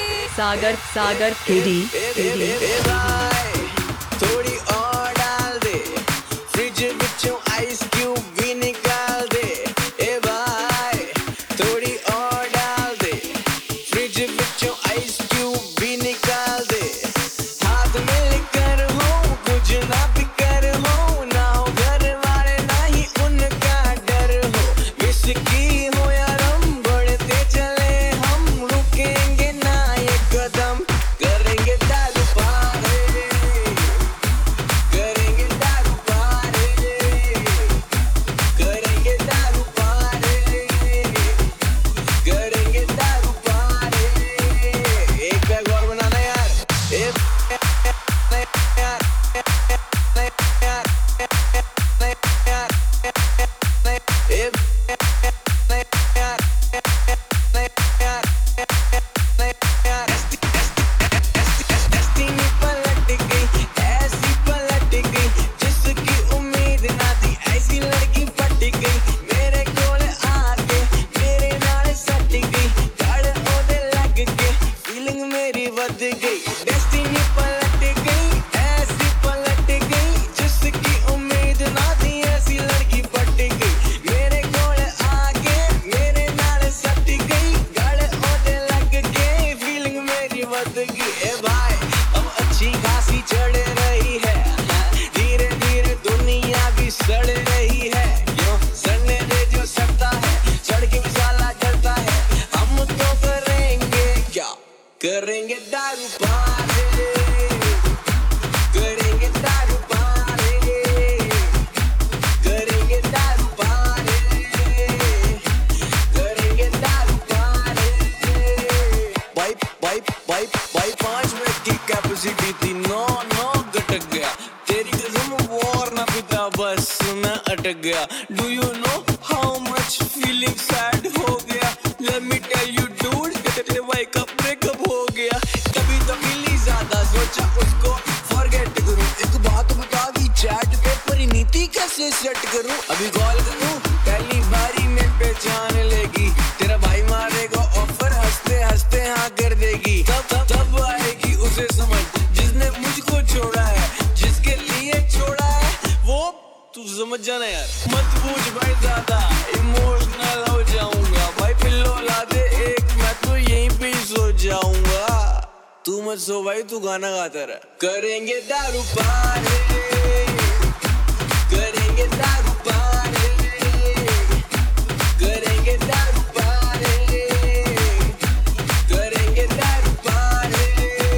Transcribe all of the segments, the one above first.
Sagar Sagar KD थोड़ी और डाल दे फ्रिज विचों आइस क्यूब भी निकाल दे ए भाई थोड़ी और डाल दे फ्रिज विचों आइस क्यूब भी निकाल दे हाथ में लेकर हो कुछ ना फिकर हो ना हो घर वाले ना ही उनका डर हो विस्की हो या रम बढ़ते चले हम रुकेंगे ना ये कदम करेंगे दारू पारे करेंगे दारू पारे करेंगे दारू पारे करेंगे दारू पारे एक बैग और बनाना यार डेस्टिनी पलट गई ऐसी पलट गई जिसकी उम्मीद ना थी ऐसी लड़की पट गई मेरे कोल आके मेरे नाल सट गई गड़ ओदे लग के फीलिंग मेरी बद गई ए भाई अब अच्छी खासी चढ़ रही है धीरे धीरे दुनिया भी सड़ रही है क्यों सड़ने दे जो सड़ता है सड़ के मसाला जलता है हम तो करेंगे क्या करेंगे दारू पारे करेंगे दारू पारे करेंगे दारू पारे करेंगे दारू पारे pipe pipe pipe pipe 5 minute की कैपेसिटी थी नो गटक गया तेरी कसम वॉर ना पिता बस मैं अटक गया do you know how much feeling sad हो गया let me tell you dude तेरे भाई का ब्रेकअप हो गया कभी तो मिली ज्यादा सोचा उसको फॉरगेट करूं एक बात बता दी चैट पे परिणीति कैसे सेट करूं अभी कॉल करूं पहली बारी में पहचान लेगी तेरा भाई मारेगा ऑफर हंसते हंसते हाँ कर देगी तब आएगी उसे समझ जिसने मुझको छोड़ा है जिसके लिए छोड़ा है वो तू समझ जाना यार मत पूछ भाई ज्यादा इमोशनल हो जाऊंगा भाई पिल्लो ला दे एक मैं तो यहीं पे ही सो जाऊंगा तू मत सो भाई तू गाना गाता रह करेंगे दारू पारे करेंगे दारू पारे करेंगे दारू पारे करेंगे दारू पारे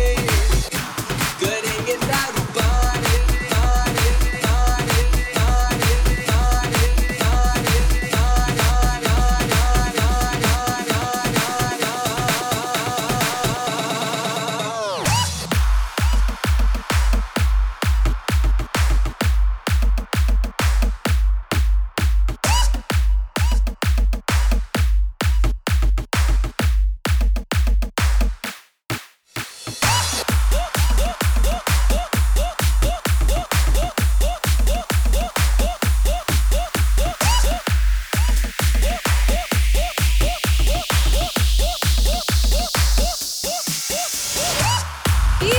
करेंगे दारू पारे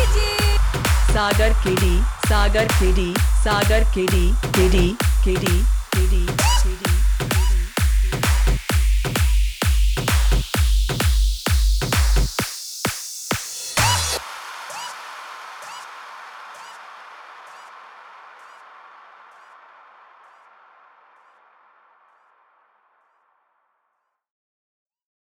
सागर केडी सागर केडी सागर केडी केडी केडी